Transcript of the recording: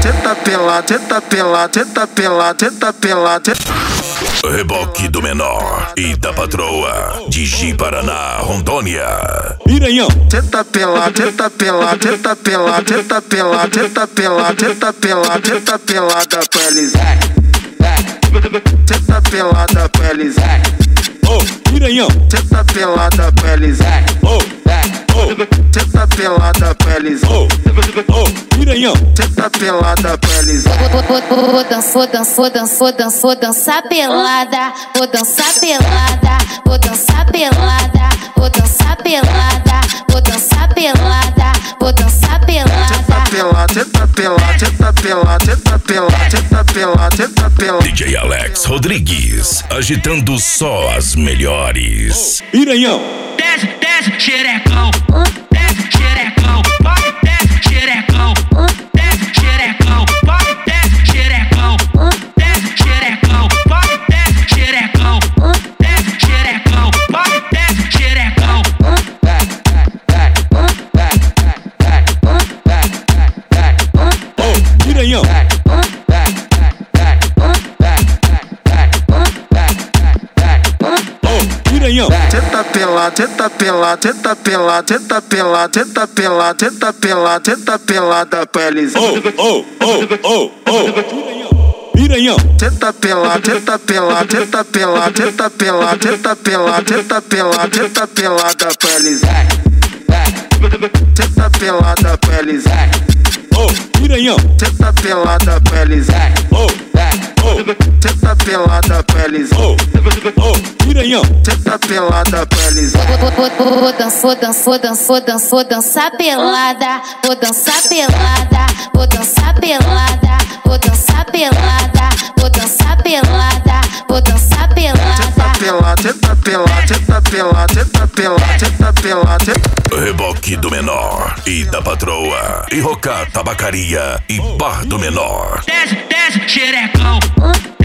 tenta pela, tenta pela, tenta pela, tenta pela, Reboque do Menor e da Patroa de Ji Paraná, Rondônia. Piranhão. Tenta pela, tenta pela, tenta pela, tenta pela, tenta pela, tenta pela, tenta pela da peles. Tenta pela da peles. Oh, piranhão. Tenta pela da peles. Oh, oh, Tenta pela da peles. oh, oh, piranhão. Tenta pela da peles. Vou dançar pelada, vou dançar pelada, vou dançar pelada, vou dançar pelada, vou dançar pelada, vou dançar pelada. Tenta pela, tenta pela, tenta pela, tenta pela, tenta pela. DJ Alex Rodrigues, agitando só as melhores. Piranhão. Desce, desce, xerecão. Desce, xerecão. Pode, desce, xerecão. Desce, xerecão. Pode, desce, xerecão. Desce, xerecão. Pode, desce, xerecão. Desce, xerecão. Pode, desce, xerecão. Oh, piranhão. Oh, piranhão. Tenta pela, tenta pela, tenta pela, tenta pela, tenta pela, tenta pela, tenta pela da peles. Oh, oh, oh, oh, oh. Piranhão. Tenta pela, tenta pela, tenta pela, tenta pela, tenta pela, tenta pela, tenta pela da peles. Tenta pela da peles. Oh, piranhão. Tenta pela da peles. Oh, oh, Tenta pela da peles. oh, oh, piranhão. Tenta pela da peles. Vou dançar pelada, vou dançar pelada, vou dançar pelada, vou dançar pelada, vou dançar pelada, vou dançar pelada. Tenta pela, tenta pela, tenta pela, tenta pela, tenta. Reboque do Menor e da Patroa. E Rocá Tabacaria e Bar do Menor. Desce, desce, xerecão.